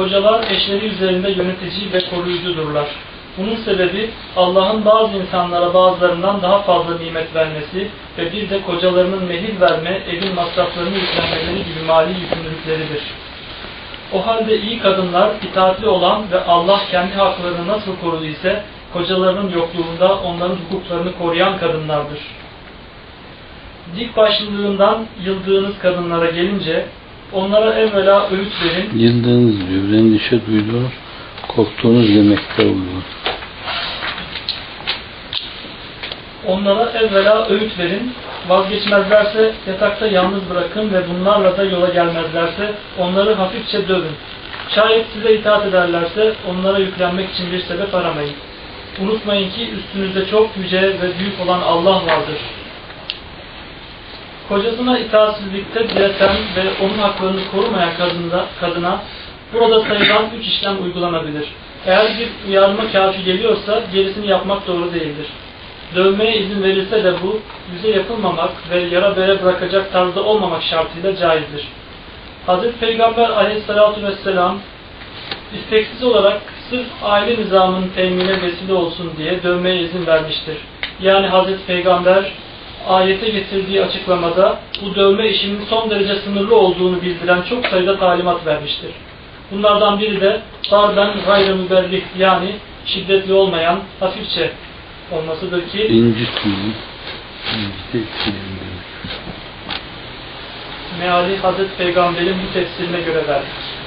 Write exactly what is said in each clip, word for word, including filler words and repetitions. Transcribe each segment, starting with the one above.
Kocalar eşleri üzerinde yönetici ve koruyucudurlar. Bunun sebebi Allah'ın bazı insanlara bazılarından daha fazla nimet vermesi ve bir de kocalarının mehir verme, evin masraflarını yüklenmeleri gibi mali yükümlülükleridir. O halde iyi kadınlar itaatli olan ve Allah kendi haklarını nasıl korudu ise kocalarının yokluğunda onların hukuklarını koruyan kadınlardır. Dik başlılığından yıldığınız kadınlara gelince onlara evvela öğüt verin. Yıldığınız diyor, endişe duyduğunuz, korktuğunuz demekte oluyor. Onlara evvela öğüt verin. Vazgeçmezlerse yatakta yalnız bırakın ve bunlarla da yola gelmezlerse onları hafifçe dövün. Şayet size itaat ederlerse onlara yüklenmek için bir sebep aramayın. Unutmayın ki üstünüzde çok yüce ve büyük olan Allah vardır. Kocasına itaatsizlikte direten ve onun haklarını korumayan kadına, kadına burada sayılan üç işlem uygulanabilir. Eğer bir uyarma kafi geliyorsa gerisini yapmak doğru değildir. Dövmeye izin verilse de bu, yüze yapılmamak ve yara bere bırakacak tarzda olmamak şartıyla caizdir. Hazreti Peygamber aleyhissalatu vesselam, isteksiz olarak sırf aile nizamının temine vesile olsun diye dövmeye izin vermiştir. Yani Hazreti Peygamber, ayete getirdiği açıklamada bu dövme işinin son derece sınırlı olduğunu bildiren çok sayıda talimat vermiştir. Bunlardan biri de darben gayr-ı müberrih, yani şiddetli olmayan, hafifçe olmasıdır ki incitmeyin. İncitmeyin. meali Hazreti Peygamber'in bu tefsirine göre verdik.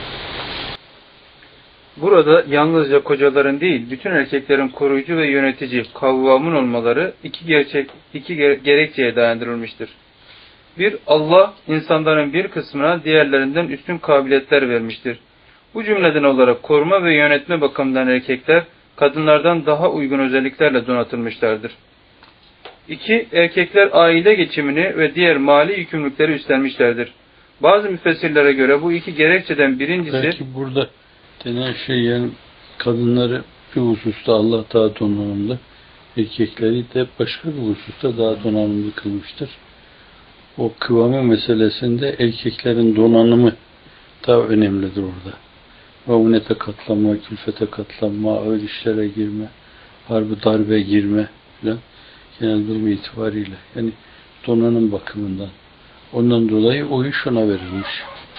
Burada yalnızca kocaların değil, bütün erkeklerin koruyucu ve yönetici, kavvamın olmaları iki gerçek, iki gerekçeye dayandırılmıştır. Bir, Allah insanların bir kısmına diğerlerinden üstün kabiliyetler vermiştir. Bu cümleden olarak koruma ve yönetme bakımından erkekler kadınlardan daha uygun özelliklerle donatılmışlardır. İki, erkekler aile geçimini ve diğer mali yükümlülükleri üstlenmişlerdir. Bazı müfessirlere göre bu iki gerekçeden birincisi... Belki burada denen şey, yani kadınları bir hususta Allah daha donanımlı, erkekleri de başka bir hususta daha donanımlı kılmıştır. O kıvamı meselesinde erkeklerin donanımı daha önemlidir orada. Mevunete katlanma, külfete katlanma, ağır işlere girme, harbi darbe girme falan, genel durum itibariyle. Yani donanım bakımından. Ondan dolayı o iş ona verilmiş.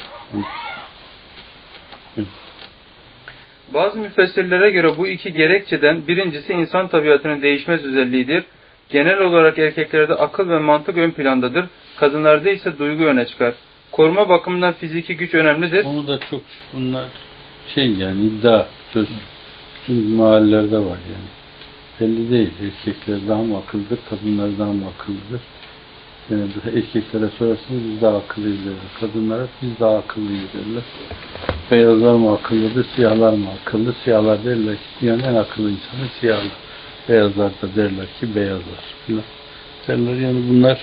Bazı müfessirlere göre bu iki gerekçeden birincisi insan tabiatının değişmez özelliğidir. Genel olarak erkeklerde akıl ve mantık ön plandadır. Kadınlarda ise duygu öne çıkar. Koruma bakımından fiziki güç önemlidir. Onu da çok, bunlar şey yani iddia, söz, bütün mahallelerde var yani. Belli değil. Erkekler daha mı akıllıdır, kadınlar daha mı akıllıdır? Yani erkeklere sorarsanız biz daha akıllıyız derler. Kadınlara biz daha akıllıyız derler. Beyazlar mı akıllıdır, siyahlar mı akıllı? Siyahlar derler ki dünyanın en akıllı insanı siyahlar. Beyazlar da derler ki beyazlar. Falan derler yani bunlar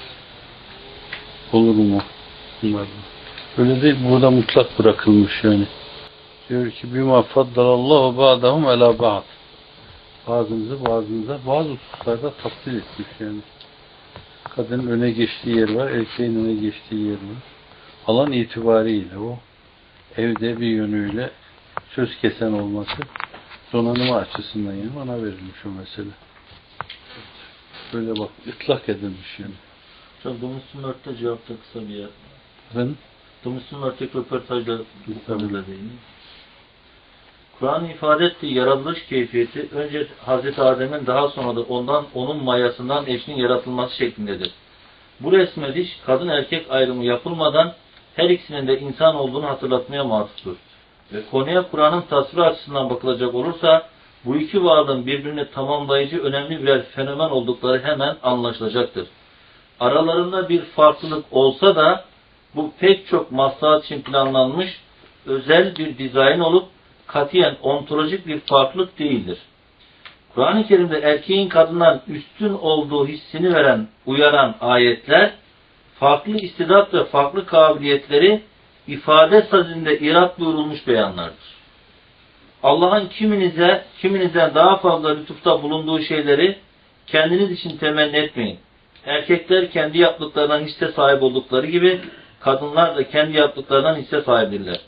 olur mu? Bunlar öyle değil. Burada mutlak bırakılmış yani. Diyor ki bima faddalallahu ba'dahum ala ba'd. Bazımızı bazımıza bazı hususlarda tafsil etmiş yani. Kadının öne geçtiği yer var, erkeğin öne geçtiği yer var. Alan itibariyle o evde bir yönüyle söz kesen olması donanımı açısından yani ona verilmiş o mesele. Böyle bak, ıtlak edilmiş yani. Hocam Domuzsun Ört'te cevapta kısa bir yer. Efendim? Domuzsun Ört'teki röportajda duyduklarıyla değil mi? Kur'an'ın ifade ettiği yaratılış keyfiyeti önce Hazreti Adem'in daha sonra da ondan onun mayasından eşinin yaratılması şeklindedir. Bu resmediş kadın erkek ayrımı yapılmadan her ikisinin de insan olduğunu hatırlatmaya matuftur. Ve konuya Kur'an'ın tasviri açısından bakılacak olursa bu iki varlığın birbirini tamamlayıcı önemli birer fenomen oldukları hemen anlaşılacaktır. Aralarında bir farklılık olsa da bu pek çok maslahat için planlanmış özel bir dizayn olup katiyen ontolojik bir farklılık değildir. Kur'an-ı Kerim'de erkeğin kadından üstün olduğu hissini veren, uyaran ayetler, farklı istidat ve farklı kabiliyetleri ifade sazinde irat buyurulmuş beyanlardır. Allah'ın kiminize, kiminizden daha fazla lütufta bulunduğu şeyleri kendiniz için temenni etmeyin. Erkekler kendi yaptıklarından hisse sahip oldukları gibi, kadınlar da kendi yaptıklarından hisse sahibidirler.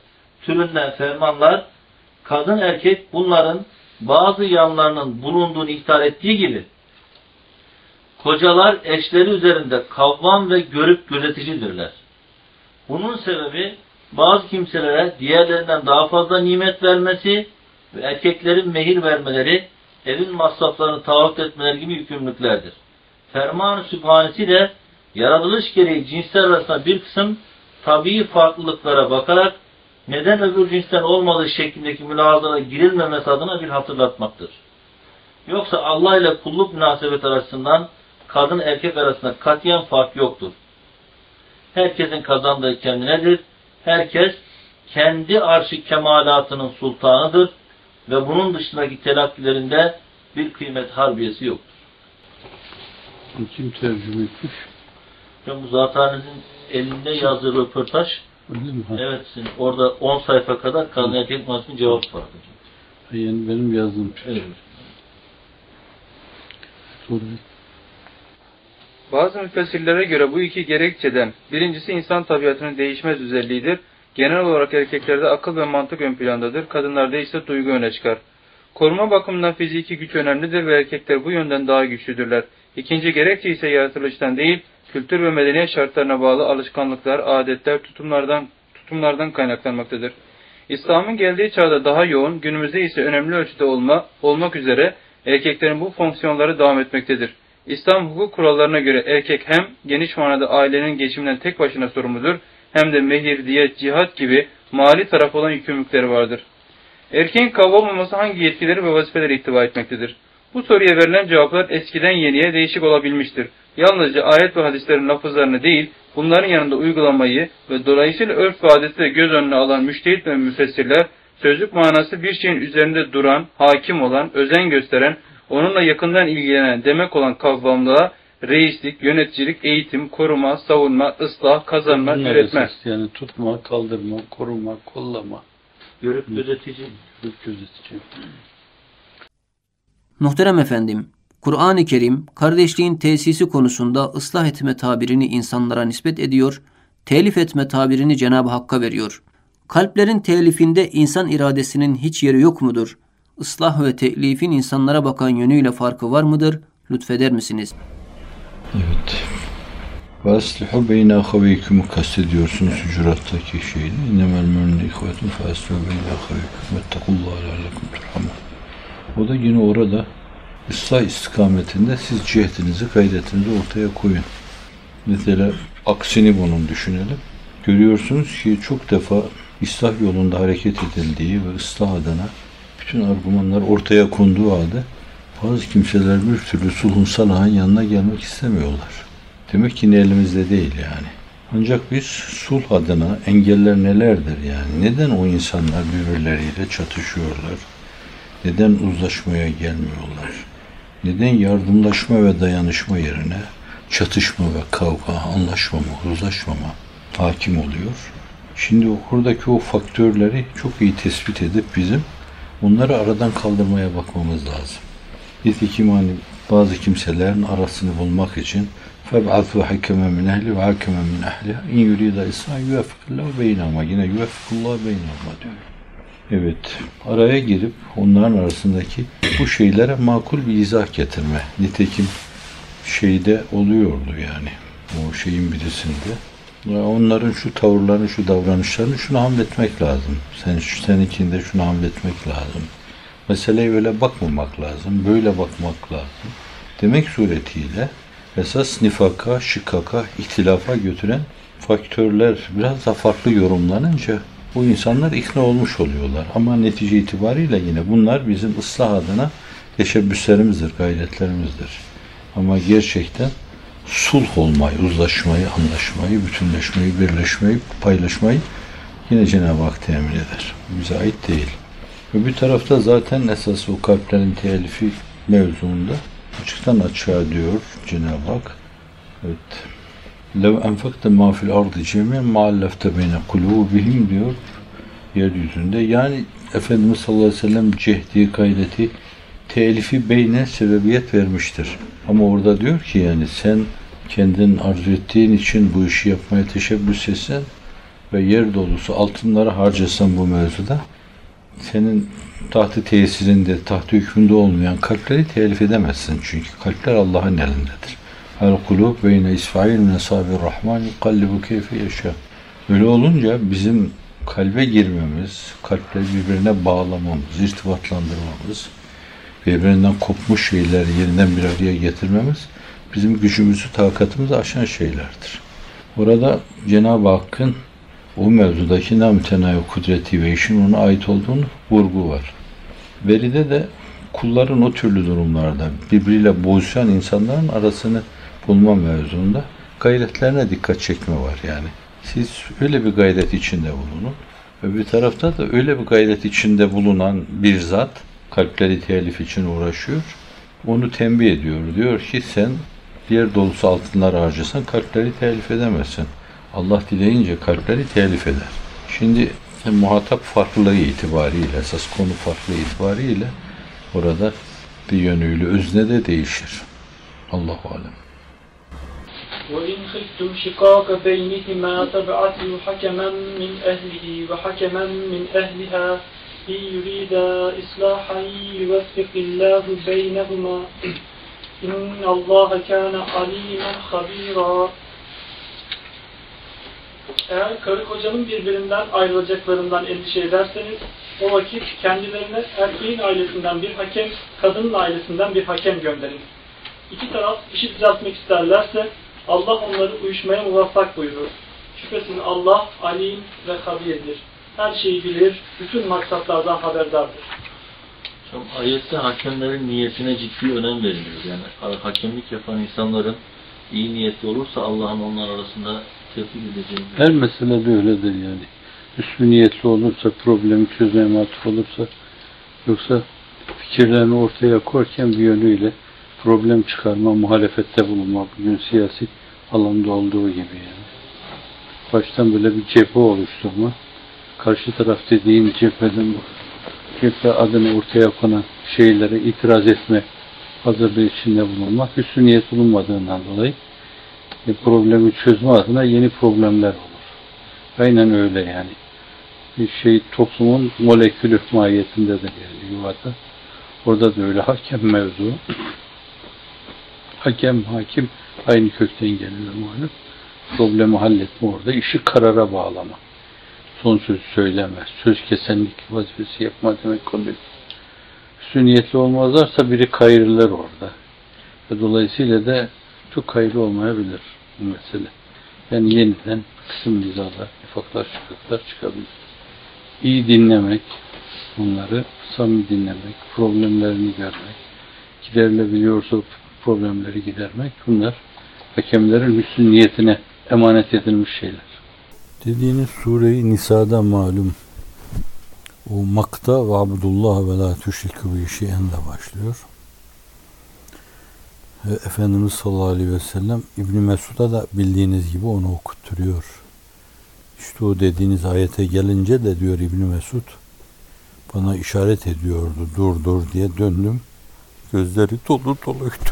türünden fermanlar, kadın erkek bunların bazı yanlarının bulunduğunu ihtar ettiği gibi, kocalar eşleri üzerinde kavvam ve görüp gözeticidirler. Bunun sebebi bazı kimselere diğerlerinden daha fazla nimet vermesi ve erkeklerin mehir vermeleri, evin masraflarını taahhüt etmeleri gibi yükümlülüklerdir. Ferman-ı Sübhanesi de yaratılış gereği cinsler arasında bir kısım tabii farklılıklara bakarak neden öbür cinsten olmadığı şeklindeki mülahazalara girilmemesi adına bir hatırlatmaktır. Yoksa Allah ile kulluk münasebeti arasından kadın erkek arasında katiyen fark yoktur. Herkesin kazandığı kendinedir. Herkes kendi arş-ı kemalatının sultanıdır ve bunun dışındaki telakkilerinde bir kıymet harbiyesi yoktur. Kim tercüme etmiş? Ben bu zatenizin elinde yazdığı röportaj, Öyle mi? Ha. evet, orada on sayfa kadar kadın erkek masasının cevap vardı. Yani benim yazdığım şey. Evet. Soru. Bazı müfessirlere göre bu iki gerekçeden birincisi insan tabiatının değişmez özelliğidir. Genel olarak erkeklerde akıl ve mantık ön plandadır. Kadınlarda ise duygu öne çıkar. Koruma bakımından fiziki güç önemlidir ve erkekler bu yönden daha güçlüdürler. İkinci gerekçe ise yaratılıştan değil, kültür ve medeniyet şartlarına bağlı alışkanlıklar, adetler, tutumlardan, tutumlardan kaynaklanmaktadır. İslam'ın geldiği çağda daha yoğun, günümüzde ise önemli ölçüde olma, olmak üzere erkeklerin bu fonksiyonları devam etmektedir. İslam hukuk kurallarına göre erkek hem geniş manada ailenin geçiminden tek başına sorumludur, hem de mehir, diyet, cihat gibi mali taraf olan yükümlülükleri vardır. Erkeğin kavvam olması hangi yetkileri ve vazifeleri ihtiva etmektedir? Bu soruya verilen cevaplar eskiden yeniye değişik olabilmiştir. Yalnızca ayet ve hadislerin lafızlarını değil, bunların yanında uygulamayı ve dolayısıyla örf ve adetleri göz önüne alan müştehit ve müfessirler, sözlük manası bir şeyin üzerinde duran, hakim olan, özen gösteren, onunla yakından ilgilenen demek olan kavramlığa reislik, yöneticilik, eğitim, koruma, savunma, ıslah, kazanma, Bunlar üretme. esas, yani tutma, kaldırma, koruma, kollama, Görüp gözetici. görüp gözetici. Muhterem efendim, Kur'an-ı Kerim kardeşliğin tesisi konusunda ıslah etme tabirini insanlara nispet ediyor, telif etme tabirini Cenab-ı Hakk'a veriyor. Kalplerin telifinde insan iradesinin hiç yeri yok mudur? Islah ve telifin insanlara bakan yönüyle farkı var mıdır? Lütfeder misiniz? Evet. Vaslihu beyne ahaveykumu kastediyorsunuz Hucurat'taki şeyini. İnnemel mü'minûne ihvetun faslihu beyne ahaveykum vettekullâhe leallekum turhamun. O da yine orada ıslah istikametinde siz cihetinizi, gayretinizi ortaya koyun. Mesela aksini bunun düşünelim. Görüyorsunuz ki çok defa ıslah yolunda hareket edildiği ve ıslah adına bütün argümanlar ortaya konduğu halde bazı kimseler bir türlü sulhun salahın yanına gelmek istemiyorlar. Demek ki ne elimizde değil yani. Ancak biz sulh adına engeller nelerdir yani? Neden o insanlar birbirleriyle çatışıyorlar? Neden uzlaşmaya gelmiyorlar? Neden yardımlaşma ve dayanışma yerine çatışma ve kavga, anlaşmama, uzlaşmama hakim oluyor? Şimdi oradaki o faktörleri çok iyi tespit edip bizim onları aradan kaldırmaya bakmamız lazım. Nitekim hani bazı kimselerin arasını bulmak için فَبْعَثُوا حَكَمًا مِنْ اَهْلِ وَحَكَمًا مِنْ اَهْلِهَا اِنْ يُرِيدَ اِسْلَامِ يُوَفِّقُ اللّٰهُ بَيْنَهُمَا. Yine يُوَفِّقُ اللّٰهُ بَيْنَهُمَا diyor. Evet, araya girip onların arasındaki bu şeylere makul bir izah getirme. Nitekim şeyde oluyordu yani, o şeyin birisinde. Onların şu tavırlarını, şu davranışlarını şunu hamletmek lazım. Sen, seninkinde şunu hamletmek lazım. Meseleye öyle bakmamak lazım, böyle bakmak lazım. Demek suretiyle esas nifaka, şıkkaka, ihtilafa götüren faktörler biraz da farklı yorumlanınca bu insanlar ikna olmuş oluyorlar. Ama netice itibariyle yine bunlar bizim ıslah adına teşebbüslerimizdir, gayretlerimizdir. Ama gerçekten sulh olmayı, uzlaşmayı, anlaşmayı, bütünleşmeyi, birleşmeyi, paylaşmayı yine Cenab-ı Hak temin eder. Bize ait değil. Ve bir tarafta zaten esas o kalplerin telifi mevzuunda açıktan açığa diyor Cenab-ı Hak. Evet. لَوْ اَنْفَقْتَ مَا فِي الْاَرْضِ جَمِيعًا مَعَلَّفْتَ بَيْنَ قُلُوبِهِمْ diyor yeryüzünde. Yani Efendimiz sallallahu aleyhi ve sellem cehdi, gayreti, telifi beyne sebebiyet vermiştir. Ama orada diyor ki yani sen kendin arzu ettiğin için bu işi yapmaya teşebbüs etsen ve yer dolusu altınları harcasan bu mevzuda, senin tahtı tesirinde, tahtı hükmünde olmayan kalpleri telif edemezsin. Çünkü kalpler Allah'ın elindedir. El-kulûb beyne isfa'il min esâbir rahman yukallibu keyfe yaşa. Öyle olunca bizim kalbe girmemiz, kalpleri birbirine bağlamamız, irtibatlandırmamız, birbirinden kopmuş şeyleri yeniden bir araya getirmemiz bizim gücümüzü, takatımızı aşan şeylerdir. Orada Cenab-ı Hakk'ın o mevzudaki namütenayi kudreti ve işin ona ait olduğunu vurgu var. Veride de kulların o türlü durumlarda birbiriyle boğuşan insanların arasını bulma mevzunda gayretlerine dikkat çekme var yani. Siz öyle bir gayret içinde bulunun. Ve bir tarafta da öyle bir gayret içinde bulunan bir zat kalpleri telif için uğraşıyor. Onu tembih ediyor. Diyor ki sen yer dolusu altınlar harcasan kalpleri telif edemezsin. Allah dileyince kalpleri telif eder. Şimdi muhatap farklılığı itibariyle, esas konu farklı itibariyle orada bir yönüyle özne de değişir. Allahu alem. وَاِنْ خِفْتُمْ شِقَاقَ بَيْنِهِمَا فَابْعَثُوا حَكَمًا مِنْ أَهْلِهِ وَحَكَمًا مِنْ أَهْلِهَا اِنْ يُرِيدَا إِصْلَاحًا يُوَفِّقِ اللّٰهُ بَيْنَهُمَا اِنَّ اللّٰهَ كَانَ عَلِيمًا خَبِيرًا. Eğer karı kocanın birbirinden ayrılacaklarından endişe ederseniz, o vakit kendilerine erkeğin ailesinden bir hakem, kadının ailesinden bir hakem gönderin. İki taraf işi düzeltmek isterlerse, Allah onları uyuşmaya muvaffak buyurur. Şüphesiz Allah alim ve habirdir. Her şeyi bilir, bütün maksatlardan haberdardır. Hocam, ayette hakemlerin niyetine ciddi önem veriliyor. Yani hakemlik yapan insanların iyi niyetli olursa Allah'ın onlar arasında tevfik edeceğini. Her meselede öyledir yani. Üstün niyetli olursa, problemi çözmeye matuf olursa, yoksa fikirlerini ortaya koyarken bir yönüyle problem çıkarma, muhalefette bulunma, bugün siyasi alanda olduğu gibi yani. Baştan böyle bir cephe oluşturma, karşı taraf dediğin cepheden cephe adını ortaya konan şeylere itiraz etme hazırlığı içinde bulunmak, üstün niyet bulunmadığından dolayı problemi çözme adına yeni problemler olur. Aynen öyle yani. Bir şey toplumun molekülü mahiyetindedir yani yuvada. Orada da öyle hakem mevzu. Hakem, hakim aynı kökten geliyor malum. Problemi halletme orada. İşi karara bağlama. Son söz söyleme. Söz kesenlik vazifesi yapma demek oluyor. Üstün niyetli olmazlarsa biri kayırırlar orada. Ve dolayısıyla da çok hayırlı olmayabilir bu mesele. Yani yeniden kısım nizalar, nifaklar, çıkıklar çıkabilir. İyi dinlemek, bunları samimi dinlemek, problemlerini görmek, giderilebiliyorsa problemleri gidermek, bunlar hakemlerin hüsnü niyetine emanet edilmiş şeyler. Dediğiniz Sure-i Nisa'da malum o makta ve abdullah ve la tüşrikû bi şey'enle başlıyor. Efendimiz sallallahu aleyhi ve sellem İbn Mesud'a da bildiğiniz gibi onu okutturuyor. İşte o dediğiniz ayete gelince de diyor İbn Mesud, bana işaret ediyordu, dur dur diye döndüm. Gözleri dolu doluydu.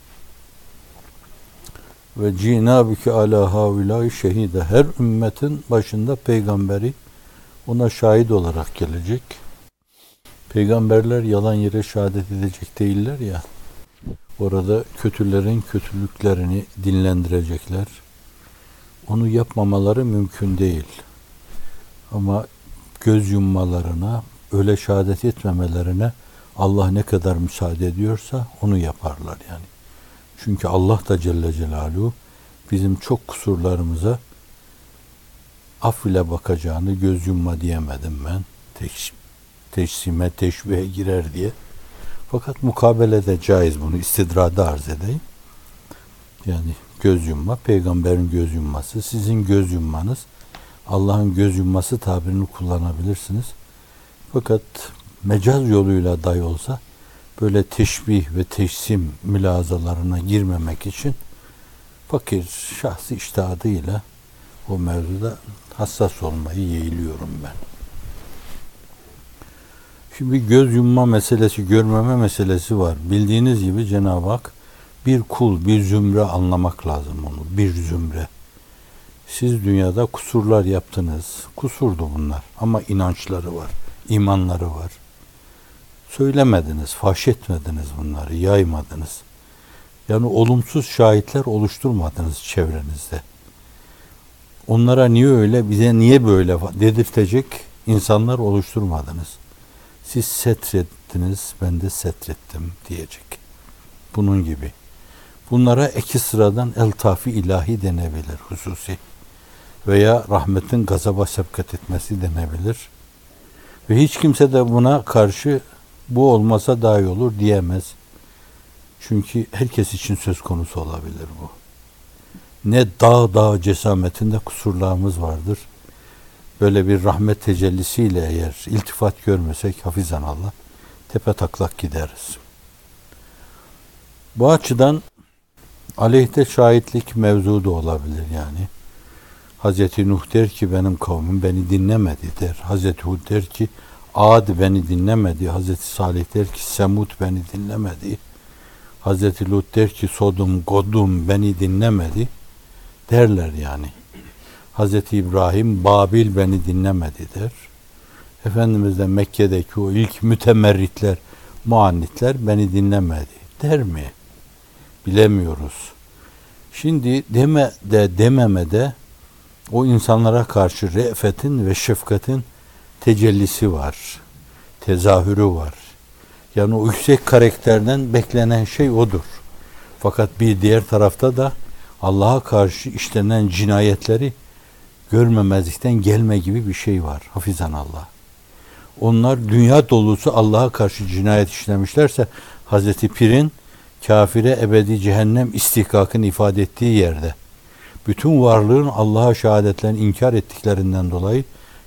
Ve cinâbike alâ hâvilâi şehîde. Her ümmetin başında peygamberi ona şahit olarak gelecek. Peygamberler yalan yere şehadet edecek değiller ya. Orada kötülerin kötülüklerini dinlendirecekler. Onu yapmamaları mümkün değil. Ama göz yummalarına, öyle şehadet etmemelerine Allah ne kadar müsaade ediyorsa onu yaparlar yani. Çünkü Allah da Celle Celaluhu bizim çok kusurlarımıza af ile bakacağını göz yumma diyemedim ben. Teş, teşsime, teşbihe girer diye. Fakat mukabelede caiz, bunu istidrada arz edeyim. Yani göz yumma, peygamberin göz yumması, sizin göz yummanız, Allah'ın göz yumması tabirini kullanabilirsiniz. Fakat mecaz yoluyla dahi olsa böyle teşbih ve teşsim mülazalarına girmemek için fakir şahsi içtihadıyla o mevzuda hassas olmayı yeğliyorum ben. Şimdi göz yumma meselesi, görmeme meselesi var. Bildiğiniz gibi Cenab-ı Hak bir kul, bir zümre anlamak lazım onu. Bir zümre. Siz dünyada kusurlar yaptınız. Kusurdu bunlar. Ama inançları var, imanları var. Söylemediniz, fahşetmediniz bunları, yaymadınız. Yani olumsuz şahitler oluşturmadınız çevrenizde. Onlara niye öyle, bize niye böyle dedirtecek insanlar oluşturmadınız. Siz setrettiniz, ben de setrettim diyecek. Bunun gibi. Bunlara eki sıradan eltafi ilahi denebilir hususi. Veya rahmetin gazaba sebkat etmesi denebilir. Ve hiç kimse de buna karşı bu olmasa daha iyi olur diyemez. Çünkü herkes için söz konusu olabilir bu. Ne dağ dağ cesametinde kusurlarımız vardır. Böyle bir rahmet tecellisiyle eğer iltifat görmesek hafizanallah tepe taklak gideriz. Bu açıdan aleyhte şahitlik mevzu da olabilir yani. Hazreti Nuh der ki benim kavmim beni dinlemedi der. Hazreti Hud der ki Ad beni dinlemedi. Hazreti Salih der ki Semud beni dinlemedi. Hazreti Lut der ki Sodum, Godum beni dinlemedi derler yani. Hazreti İbrahim Babil beni dinlemedi der. Efendimiz de Mekke'deki o ilk mütemerritler, muannitler beni dinlemedi der mi? Bilemiyoruz. Şimdi deme de dememe de o insanlara karşı re'fetin ve şefkatin tecellisi var. Tezahürü var. Yani o yüksek karakterden beklenen şey odur. Fakat bir diğer tarafta da Allah'a karşı işlenen cinayetleri görmemezlikten gelme gibi bir şey var. Hafizanallah. Onlar dünya dolusu Allah'a karşı cinayet işlemişlerse Hazreti Pir'in kafire ebedi cehennem istihkakını ifade ettiği yerde bütün varlığın Allah'a şehadetlerini inkar ettiklerinden dolayı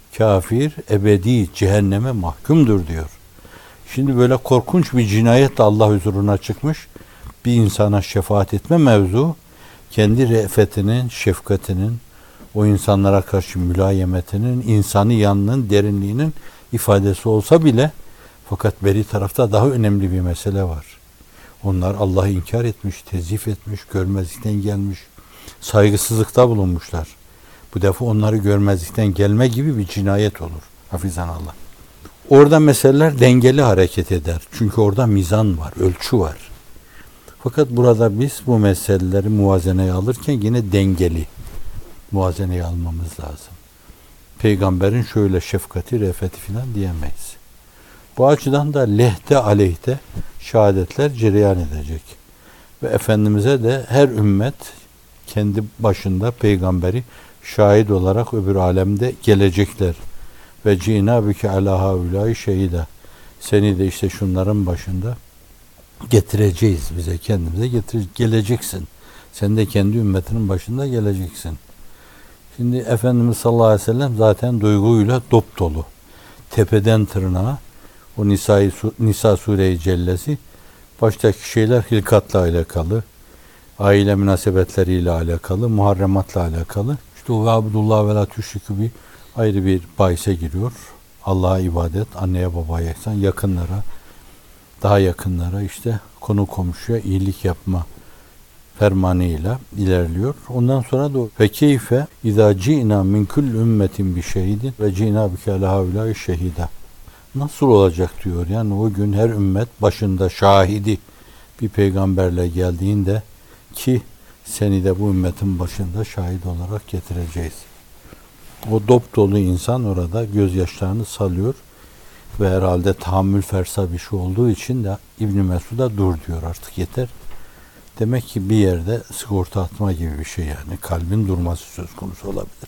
kafir ebedi cehenneme mahkumdur diyor. Şimdi böyle korkunç bir cinayet de Allah huzuruna çıkmış. Bir insana şefaat etme mevzu kendi re'fetinin, şefkatinin, o insanlara karşı mülayemetinin, insanı yanının, derinliğinin ifadesi olsa bile fakat beri tarafta daha önemli bir mesele var. Onlar Allah'ı inkar etmiş, tezif etmiş, görmezlikten gelmiş, saygısızlıkta bulunmuşlar. Bu defa onları görmezlikten gelme gibi bir cinayet olur. Hafizanallah. Orada meseleler dengeli hareket eder. Çünkü orada mizan var, ölçü var. Fakat burada biz bu meseleleri muvazeneye alırken yine dengeli muvazeneye almamız lazım. Peygamberin şöyle şefkati, re'feti filan diyemeyiz. Bu açıdan da lehte aleyhte şehadetler cereyan edecek. Ve Efendimiz'e de her ümmet kendi başında peygamberi şahit olarak öbür alemde gelecekler. Ve cina bike ala haulâi şehida. Seni de işte şunların başında getireceğiz, bize kendimize getir geleceksin. Sen de kendi ümmetinin başında geleceksin. Şimdi Efendimiz sallallahu aleyhi ve sellem zaten duyguyla dop dolu. Tepeden tırnağa o Nisa, Nisa Sure-i Cellesi baştaki şeyler hilkatla alakalı, aile münasebetleriyle alakalı, muharrematla alakalı. İşte o ve abdullah ve la tüşrikü bir ayrı bir bahise giriyor. Allah'a ibadet, anneye babaya ihsan, yakınlara, daha yakınlara işte konu komşuya iyilik yapma fermanıyla ilerliyor. Ondan sonra da ve keyfe izâ ci'nâ min kulli ümmetin bi şehidin ve ci'nâ bike alâ haulâi şehîdâ. Nasıl olacak diyor. Yani o gün her ümmet başında şahidi bir peygamberle geldiğinde ki seni de bu ümmetin başında şahit olarak getireceğiz. O dop dolu insan orada gözyaşlarını salıyor ve herhalde tahammül fersa bir şey olduğu için de İbn-i Mesud'a dur diyor, artık yeter. Demek ki bir yerde sigorta atma gibi bir şey, yani kalbin durması söz konusu olabilir.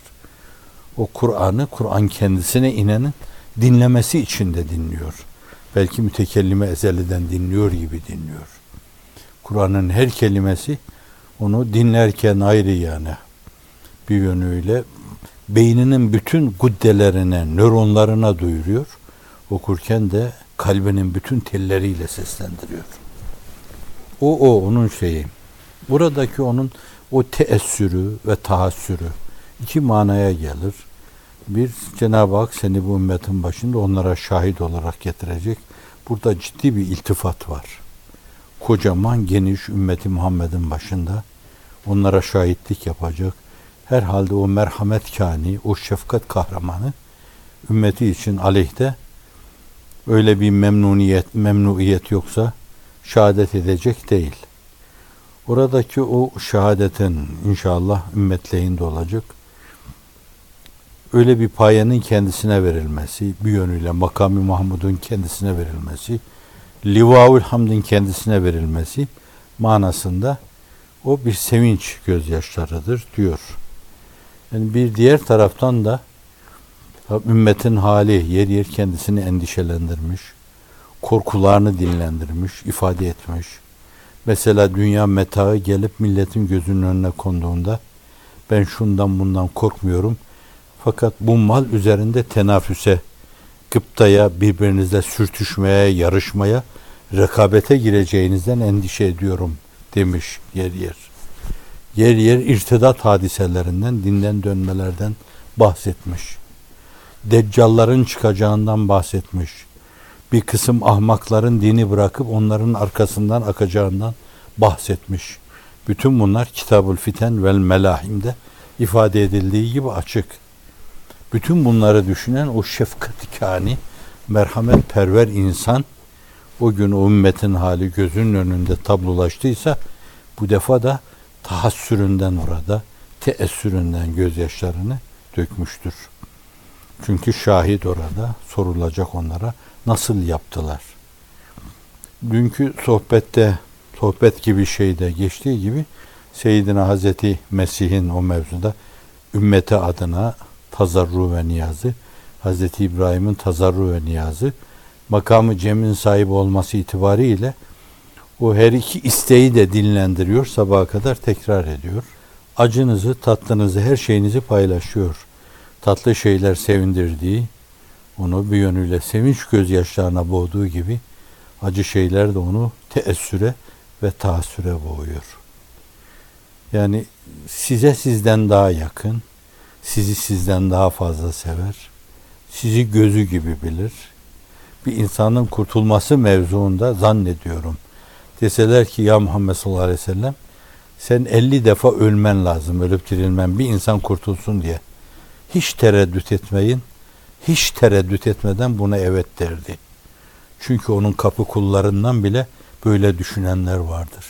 O Kur'an'ı, Kur'an kendisine inenin dinlemesi için de dinliyor. Belki mütekellime ezeliden dinliyor gibi dinliyor. Kur'an'ın her kelimesi onu dinlerken ayrı, yani bir yönüyle beyninin bütün guddelerine, nöronlarına duyuruyor. Okurken de kalbinin bütün telleriyle seslendiriyor. O o onun şeyi. Buradaki onun o teessürü ve tahassürü iki manaya gelir. Bir, Cenab-ı Hak seni bu ümmetin başında onlara şahit olarak getirecek. Burada ciddi bir iltifat var. Kocaman, geniş ümmeti Muhammed'in başında onlara şahitlik yapacak. Herhalde o merhamet kâni, o şefkat kahramanı ümmeti için aleyhte öyle bir memnuniyet, memnuiyet yoksa şehadet edecek değil. Oradaki o şehadetin inşallah ümmet lehinde olacak. Öyle bir payenin kendisine verilmesi, bir yönüyle makam-ı Mahmud'un kendisine verilmesi, Livaul Hamd'in kendisine verilmesi manasında o bir sevinç gözyaşlarıdır diyor. Yani bir diğer taraftan da ümmetin hali yer yer kendisini endişelendirmiş, korkularını dinlendirmiş, ifade etmiş. Mesela dünya metaı gelip milletin gözünün önüne konduğunda ben şundan bundan korkmuyorum. Fakat bu mal üzerinde tenafüse, gıptaya, birbirinizle sürtüşmeye, yarışmaya, rekabete gireceğinizden endişe ediyorum demiş yer yer. Yer yer irtidat hadiselerinden, dinden dönmelerden bahsetmiş. Deccalların çıkacağından bahsetmiş. Bir kısım ahmakların dini bırakıp onların arkasından akacağından bahsetmiş. Bütün bunlar Kitab-ül Fiten vel Melahim'de ifade edildiği gibi açık. Bütün bunları düşünen o şefkat-i merhametperver insan o gün o ümmetin hali gözünün önünde tablolaştıysa bu defa da tahassüründen orada, teessüründen gözyaşlarını dökmüştür. Çünkü şahit orada, sorulacak onlara nasıl yaptılar. Dünkü sohbette, sohbet gibi şeyde geçtiği gibi Seyyidina Hazreti Mesih'in o mevzuda ümmeti adına tazarru ve niyazı, Hazreti İbrahim'in tazarru ve niyazı, makamı cem'in sahibi olması itibariyle o her iki isteği de dinlendiriyor, sabaha kadar tekrar ediyor. Acınızı, tatlınızı, her şeyinizi paylaşıyor. Tatlı şeyler sevindirdiği, onu bir yönüyle sevinç gözyaşlarına boğduğu gibi acı şeyler de onu teessüre ve taassüre boğuyor. Yani size sizden daha yakın, sizi sizden daha fazla sever, sizi gözü gibi bilir. Bir insanın kurtulması mevzuunda zannediyorum. Deseler ki ya Muhammed sallallahu aleyhi ve sellem sen elli defa ölmen lazım, ölüp dirilmen bir insan kurtulsun diye. Hiç tereddüt etmeyin, hiç tereddüt etmeden buna evet derdi. Çünkü onun kapı kullarından bile böyle düşünenler vardır.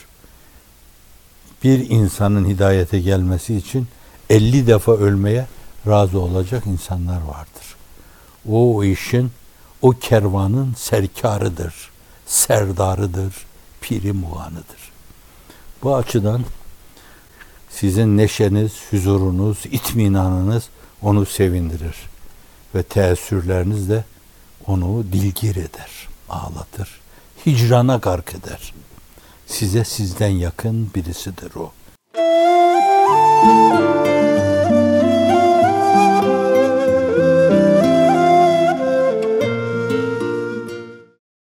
Bir insanın hidayete gelmesi için elli defa ölmeye razı olacak insanlar vardır. O, o işin, o kervanın serkarıdır, serdarıdır, piri muğanıdır. Bu açıdan sizin neşeniz, huzurunuz, itminanınız onu sevindirir. Ve teessürleriniz de onu dilgir eder, ağlatır. Hicrana gark eder. Size sizden yakın birisidir o.